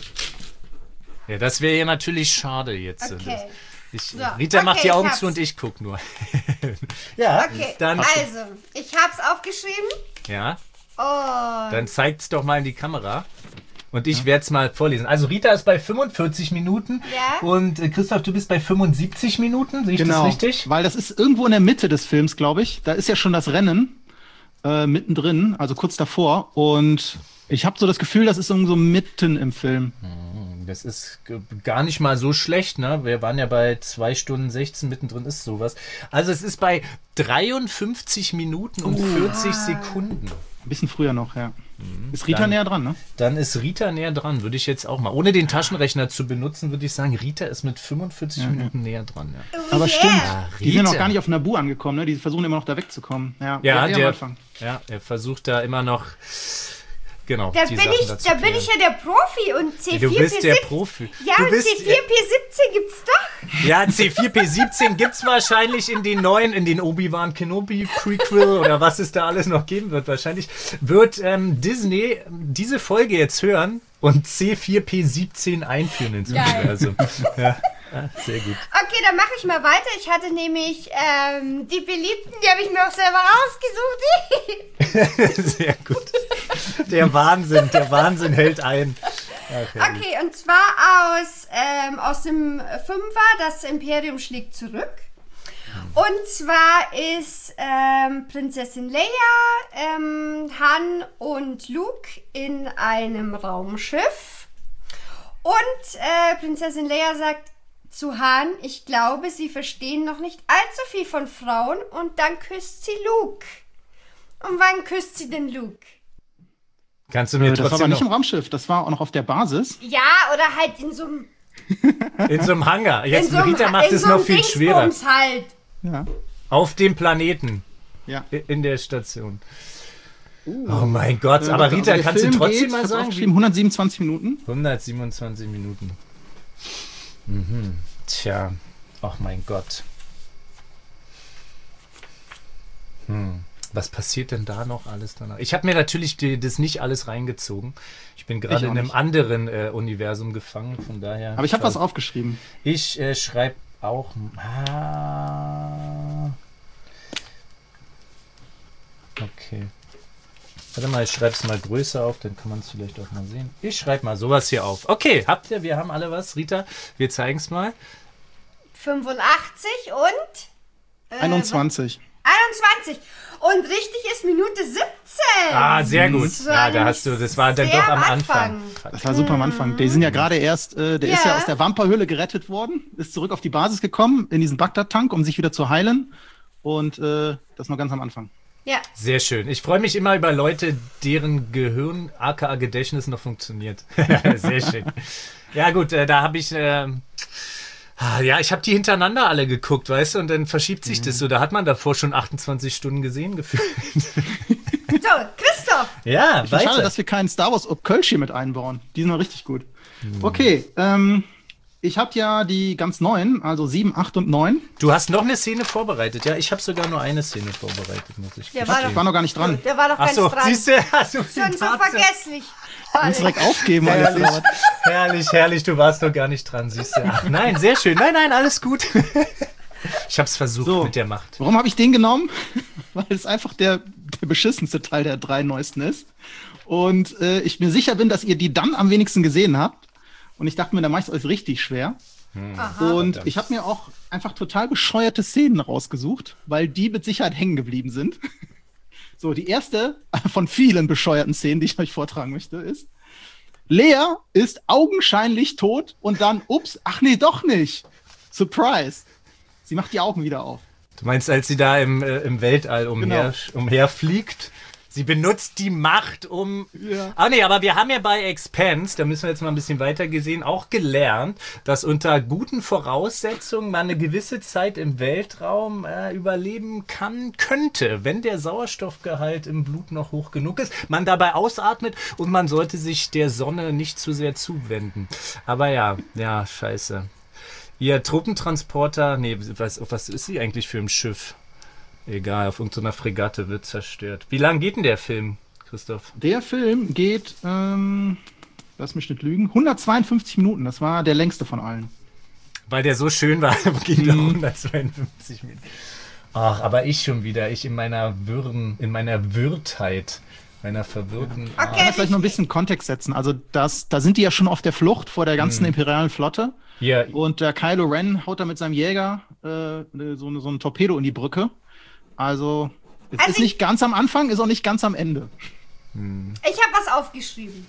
Ja, das wäre ja natürlich schade jetzt.
Okay.
Rita macht die
ich
Augen
hab's.
zu und ich guck nur. Ja,
Okay,
dann,
also, ich hab's aufgeschrieben
ja,
und
dann zeigt's doch mal in die Kamera. Und ich werde es mal vorlesen. Also Rita ist bei 45 Minuten
Ja.
und Christoph, du bist bei 75 Minuten. Sehe ich das richtig?
Weil das ist irgendwo in der Mitte des Films, glaube ich. Da ist ja schon das Rennen mittendrin, also kurz davor. Und ich habe so das Gefühl, das ist irgendwo mitten im Film.
Das ist gar nicht mal so schlecht, ne? Wir waren ja bei 2 Stunden 16, mittendrin ist sowas. Also es ist bei 53 Minuten und 40 Sekunden.
Ein bisschen früher noch, ja. Ist Rita
Dann-
näher dran, ne?
Dann ist Rita näher dran, würde ich jetzt auch mal. Ohne den Taschenrechner zu benutzen, würde ich sagen, Rita ist mit 45 Minuten näher dran. Ja.
Aber stimmt.
Ah,
Die sind noch
Rita.
gar nicht auf Naboo angekommen, ne? Die versuchen immer noch da wegzukommen. Ja,
Ja,
eher am Anfang.
er versucht da immer noch, genau,
da
die
bin
Sachen
ich
dazu
ja
klären.
der Profi und C4,
Du bist der
P17.
Profi.
Ja,
Du
und
bist-
C4P17 gibt's doch.
Ja, C4P17 gibt's wahrscheinlich in den neuen, in den Obi-Wan Kenobi Prequel oder was es da alles noch geben wird. Wahrscheinlich wird Disney diese Folge jetzt hören und C4P17 einführen ins
Geil.
Universum. Ja, sehr gut.
Okay, dann mache ich mal weiter. Ich hatte nämlich die Beliebten, die habe ich mir auch selber rausgesucht.
Sehr gut. Der Wahnsinn hält ein.
Okay, und zwar aus dem Fünfer, das Imperium schlägt zurück. Und zwar ist Prinzessin Leia, Han und Luke in einem Raumschiff. Und Prinzessin Leia sagt zu Han, ich glaube, sie verstehen noch nicht allzu viel von Frauen. Und dann küsst sie Luke. Und wann küsst sie denn Luke?
Kannst du mir
Das war aber
trotzdem
nicht im
noch
Raumschiff, das war auch noch auf der Basis.
Ja, oder halt in so einem...
in so einem Hangar. Jetzt
in so einem-
Rita macht
in
es
so einem
noch viel schwerer.
Dingsbums halt.
Ja.
Auf dem Planeten.
Ja.
In der Station. Oh mein Gott, aber Rita,
der
kannst du
Film
trotzdem
geht,
mal
ich hab's
sagen?
aufgeschrieben, 127 Minuten.
127 Minuten. Tja, ach mein Gott. Was passiert denn da noch alles danach? Ich habe mir natürlich das nicht alles reingezogen. Ich bin gerade
Ich auch
in einem
nicht.
anderen Universum gefangen, von daher.
Aber ich habe was aufgeschrieben.
Ich schreibe auch. Okay. Warte mal, ich schreibe es mal größer auf, dann kann man es vielleicht auch mal sehen. Ich schreibe mal sowas hier auf. Okay, habt ihr? Wir haben alle was. Rita, wir zeigen es mal.
85 und
21.
21. Und richtig ist Minute 17.
Ah, sehr gut.
Das war
Ja, da
nämlich
hast du, das war dann
sehr
doch am
am
Anfang.
Das war super am Anfang. Die sind ja gerade erst, der ist ja
Ja.
aus der Wamperhöhle gerettet worden, ist zurück auf die Basis gekommen, in diesen Bagdad-Tank, um sich wieder zu heilen. Und das noch ganz am Anfang.
Ja.
Sehr schön. Ich freue mich immer über Leute, deren Gehirn, aka Gedächtnis, noch funktioniert. Sehr schön. Ja gut, da habe ich... ich habe die hintereinander alle geguckt, weißt du, und dann verschiebt sich das so. Da hat man davor schon 28 Stunden gesehen gefühlt.
So, Christoph.
Ja,
Schade, dass wir keinen Star Wars Kölsch hier mit einbauen. Die sind noch richtig gut. Okay, Ich habe ja die ganz neuen, also 7, 8 und 9.
Du hast noch eine Szene vorbereitet. Ja, ich habe sogar nur eine Szene vorbereitet, muss ich
Der
gestehen.
Ich war noch gar nicht dran.
Der war doch
Ach
ganz
so,
dran.
siehst du? Also,
Schon so vergesslich.
Kannst direkt aufgeben.
Herrlich,
Alles.
herrlich, herrlich, du warst doch gar nicht dran, siehst du. Ach nein, sehr schön. Nein, alles gut. Ich hab's versucht
So.
mit der Macht.
Warum habe ich den genommen? Weil es einfach der beschissenste Teil der 3 neuesten ist. Und ich mir sicher bin, dass ihr die dann am wenigsten gesehen habt. Und ich dachte mir, da mache ich es euch richtig schwer.
Aha.
Und ich habe mir auch einfach total bescheuerte Szenen rausgesucht, weil die mit Sicherheit hängen geblieben sind. So, die erste von vielen bescheuerten Szenen, die ich euch vortragen möchte, ist: Lea ist augenscheinlich tot und dann, ups, ach nee, doch nicht. Surprise. Sie macht die Augen wieder auf.
Du meinst, als sie da im Weltall umherfliegt? Sie benutzt die Macht, um...
Ja.
Ah nee, aber wir haben ja bei Expanse, da müssen wir jetzt mal ein bisschen weiter gesehen, auch gelernt, dass unter guten Voraussetzungen man eine gewisse Zeit im Weltraum überleben könnte, wenn der Sauerstoffgehalt im Blut noch hoch genug ist, man dabei ausatmet und man sollte sich der Sonne nicht zu sehr zuwenden. Aber ja, scheiße. Ihr Truppentransporter, nee, was ist sie eigentlich für ein Schiff? Egal, auf irgendeiner Fregatte wird zerstört. Wie lang geht denn der Film, Christoph?
Der Film geht, lass mich nicht lügen, 152 Minuten. Das war der längste von allen.
Weil der so schön war, ging der 152 Minuten. Ach, aber ich schon wieder, ich in meiner Wirrtheit, meiner verwirrten...
Ich kann jetzt gleich noch ein bisschen Kontext setzen. Also da sind die ja schon auf der Flucht vor der ganzen imperialen Flotte.
Ja,
Und der Kylo Ren haut da mit seinem Jäger so ein Torpedo in die Brücke. Also, es ist nicht ganz am Anfang, ist auch nicht ganz am Ende.
Ich habe was aufgeschrieben.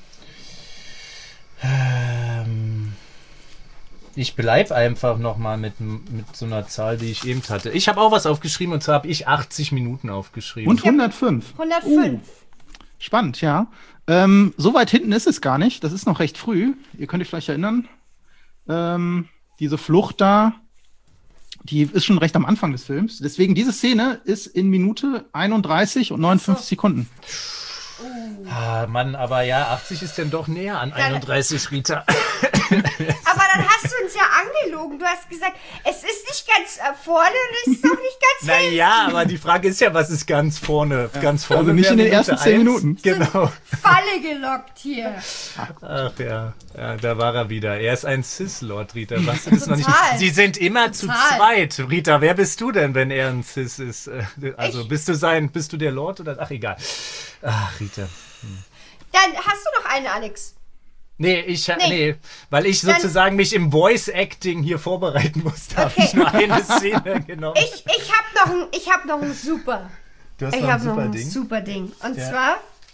ich bleib einfach nochmal mit so einer Zahl, die ich eben hatte. Ich habe auch was aufgeschrieben und zwar habe ich 80 Minuten aufgeschrieben.
Und 105.
105.
Spannend, ja. So weit hinten ist es gar nicht. Das ist noch recht früh. Ihr könnt euch vielleicht erinnern. Diese Flucht da, die ist schon recht am Anfang des Films. Deswegen, diese Szene ist in Minute 31 und 59 Sekunden.
Ah, Mann, aber ja, 80 ist dann doch näher an 31, Rita.
Aber dann hast du uns ja angelogen. Du hast gesagt, es ist nicht ganz vorne und es ist auch nicht ganz hinten.
Naja, aber die Frage ist ja, was ist ganz vorne? Ganz vorne
Also nicht in den
wäre
ersten
Minute
10
1.
Minuten.
Genau.
Falle gelockt hier.
Ach ja, da war er wieder. Er ist ein Cis-Lord, Rita. Was ist noch nicht?
Total.
Sie sind immer zu zweit. Rita, wer bist du denn, wenn er ein Cis ist? Also bist du der Lord oder? Ach, egal. Ach, Rita.
Dann hast du noch eine, Alex.
Nee, weil ich sozusagen mich im Voice-Acting hier vorbereiten musste, habe ich nur eine Szene genommen.
Ich hab noch ein super.
Du hast
Ich
noch ein
habe noch
super
ein
Ding.
super Ding. Und
Ja.
zwar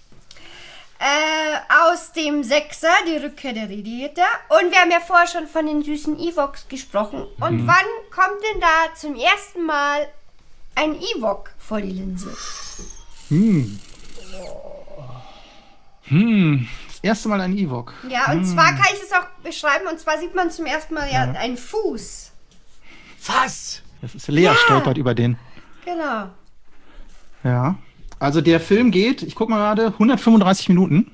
aus dem Sechser, die Rückkehr der Radiator. Und wir haben ja vorher schon von den süßen Ewoks gesprochen. Und wann kommt denn da zum ersten Mal ein Ewok vor die Linse?
Das erste Mal ein Ewok.
Ja, und zwar kann ich es auch beschreiben. Und zwar sieht man zum ersten Mal einen Fuß.
Was?
Das ist Lea stolpert über den.
Genau.
Ja. Also der Film geht, ich guck mal gerade, 135 Minuten.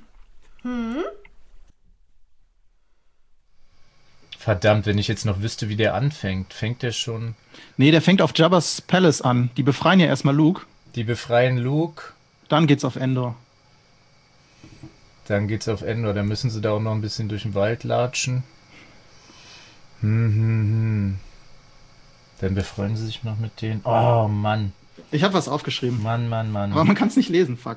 Verdammt, wenn ich jetzt noch wüsste, wie der anfängt. Fängt der schon?
Nee, der fängt auf Jabba's Palace an. Die befreien ja erstmal Luke.
Die befreien Luke.
Dann geht's auf Endor.
Dann geht's auf Endor. Dann müssen sie da auch noch ein bisschen durch den Wald latschen. Dann befreuen sie sich noch mit denen. Oh, Mann.
Ich habe was aufgeschrieben.
Mann.
Aber man kann es nicht lesen, fuck.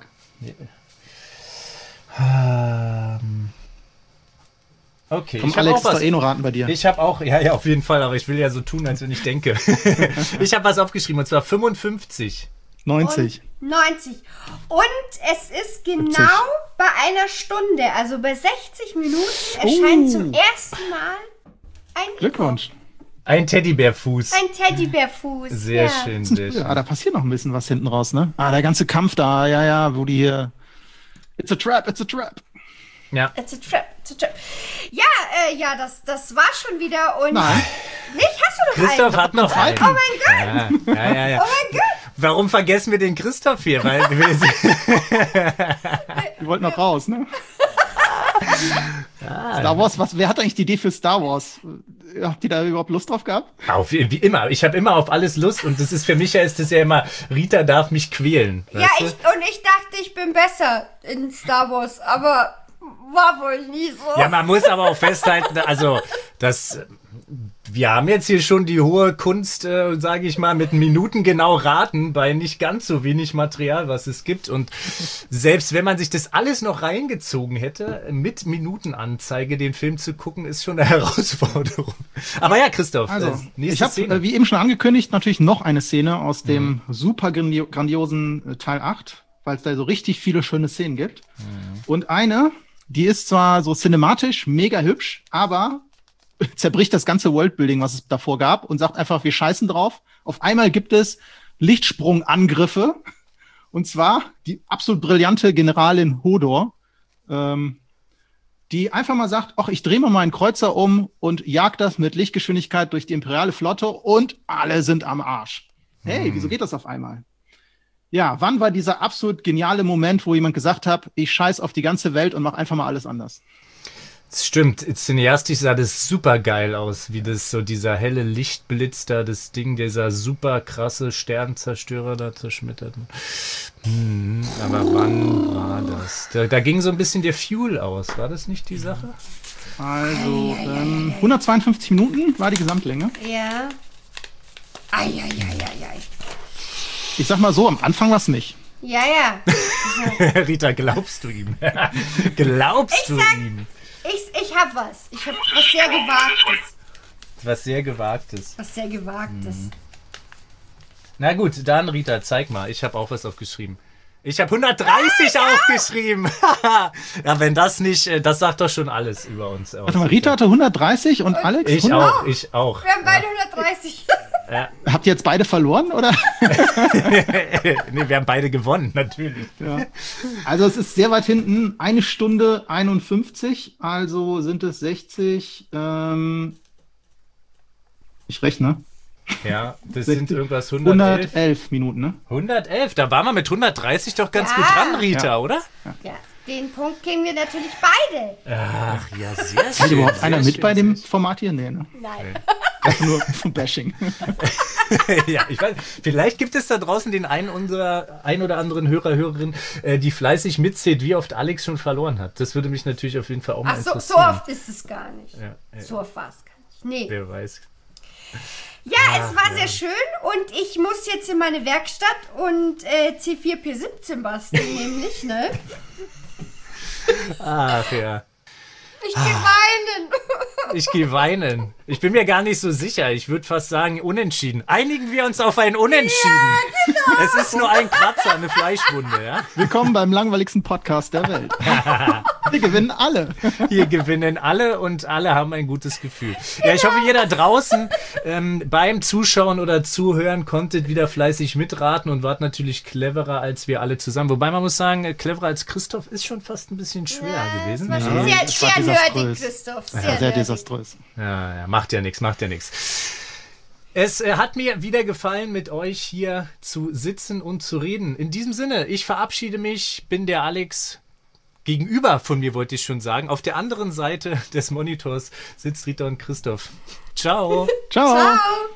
Okay,
Komm,
ich habe
Alex,
auch
ist doch
was.
nur raten bei dir.
Ich habe auch, ja, auf jeden Fall, aber ich will ja so tun, als wenn ich denke. Ich habe was aufgeschrieben, und zwar 55.
90.
Und 90. Und es ist genau
70.
bei einer Stunde, also bei 60 Minuten, erscheint zum ersten Mal ein
Glückwunsch.
Ein Teddybärfuß.
Ein Teddybärfuß.
Sehr schön, sehr schön.
Da passiert noch ein bisschen was hinten raus, ne? Der ganze Kampf da, wo die hier... It's a trap, it's a trap.
Ja.
It's a trap, it's a trap. Ja, das war schon wieder und...
Nein.
Nicht? Hast du noch
Christoph
einen?
hat noch einen.
Oh mein Gott!
Ja.
Oh mein Gott!
Warum vergessen wir den Christoph hier? Weil
Die wollten noch raus, ne? Star Wars, wer hat eigentlich die Idee für Star Wars? Habt ihr da überhaupt Lust drauf gehabt?
Wie immer. Ich habe immer auf alles Lust und das ist für mich ist es ja immer, Rita darf mich quälen.
Ja, ich dachte, ich bin besser in Star Wars, aber war wohl nie so.
Ja, man muss aber auch festhalten, also wir haben jetzt hier schon die hohe Kunst, sage ich mal, mit Minuten genau raten bei nicht ganz so wenig Material, was es gibt. Und selbst wenn man sich das alles noch reingezogen hätte, mit Minutenanzeige den Film zu gucken, ist schon eine Herausforderung. Aber ja, Christoph,
Also,
nächste
ich habe,
Szene.
wie eben schon angekündigt, natürlich noch eine Szene aus dem super grandiosen Teil 8, weil es da so richtig viele schöne Szenen gibt. Und eine, die ist zwar so cinematisch mega hübsch, aber zerbricht das ganze Worldbuilding, was es davor gab, und sagt einfach, wir scheißen drauf. Auf einmal gibt es Lichtsprungangriffe, und zwar die absolut brillante Generalin Hodor, die einfach mal sagt, ach, ich drehe mal meinen Kreuzer um und jag das mit Lichtgeschwindigkeit durch die imperiale Flotte und alle sind am Arsch. Hey, wieso geht das auf einmal? Ja, wann war dieser absolut geniale Moment, wo jemand gesagt hat, ich scheiß auf die ganze Welt und mach einfach mal alles anders?
Das stimmt, cineastisch sah das super geil aus, wie das so dieser helle Lichtblitz da, das Ding, dieser super krasse Sternzerstörer da zerschmettert. Aber wann war das? Da ging so ein bisschen der Fuel aus, war das nicht die Sache?
Also 152 Minuten war die Gesamtlänge.
Ja.
Ich sag mal so, am Anfang war es nicht.
Ja, ja.
Rita, glaubst du ihm? Glaubst du ihm?
Ich hab was. Ich hab was sehr Gewagtes.
Was sehr Gewagtes.
Was sehr Gewagtes.
Na gut, dann Rita, zeig mal. Ich habe auch was aufgeschrieben. Ich habe 130 aufgeschrieben. Ja, wenn das nicht, das sagt doch schon alles über uns aus.
Warte mal, Rita hatte 130 und Alex
Ich
100?
ich auch.
Wir haben beide 130.
Ja.
Habt ihr jetzt beide verloren, oder?
Nee, wir haben beide gewonnen, natürlich.
Ja. Also es ist sehr weit hinten, 1 Stunde 51, also sind es 60, ich rechne.
Ja, das sind irgendwas 111
Minuten, ne?
111, da waren wir mit 130 doch ganz gut dran, Rita, oder?
Ja, den Punkt kriegen wir natürlich beide.
Ach, ja, sehr schön.
Hat überhaupt einer mit bei dem Format hier? Nee, ne?
Nein.
Also nur vom Bashing.
Ja, ich weiß, vielleicht gibt es da draußen den einen oder anderen Hörerin, die fleißig mitzählt, wie oft Alex schon verloren hat. Das würde mich natürlich auf jeden Fall auch mal interessieren.
So oft ist es gar nicht.
Ja.
So oft war es gar nicht. Nee.
Wer weiß.
Ja, es war sehr schön und ich muss jetzt in meine Werkstatt und C4P17 basteln, nämlich, ne?
Ach ja.
Ich geh weinen.
Ich gehe weinen. Ich bin mir gar nicht so sicher. Ich würde fast sagen, unentschieden. Einigen wir uns auf ein Unentschieden. Ja, genau. Es ist nur ein Kratzer, eine Fleischwunde, ja?
Willkommen beim langweiligsten Podcast der Welt. Wir gewinnen alle.
Hier gewinnen alle und alle haben ein gutes Gefühl. Ja, ich hoffe, ihr da draußen beim Zuschauen oder Zuhören konntet wieder fleißig mitraten und wart natürlich cleverer als wir alle zusammen. Wobei man muss sagen, cleverer als Christoph ist schon fast ein bisschen schwer gewesen.
Das war
Ja,
sehr nerdig, Christoph.
Sehr desaströs.
Ja, macht ja nichts. Es hat mir wieder gefallen, mit euch hier zu sitzen und zu reden. In diesem Sinne, ich verabschiede mich, bin der Alex. Gegenüber von mir wollte ich schon sagen. Auf der anderen Seite des Monitors sitzt Rita und Christoph. Ciao.
Ciao.
Ciao.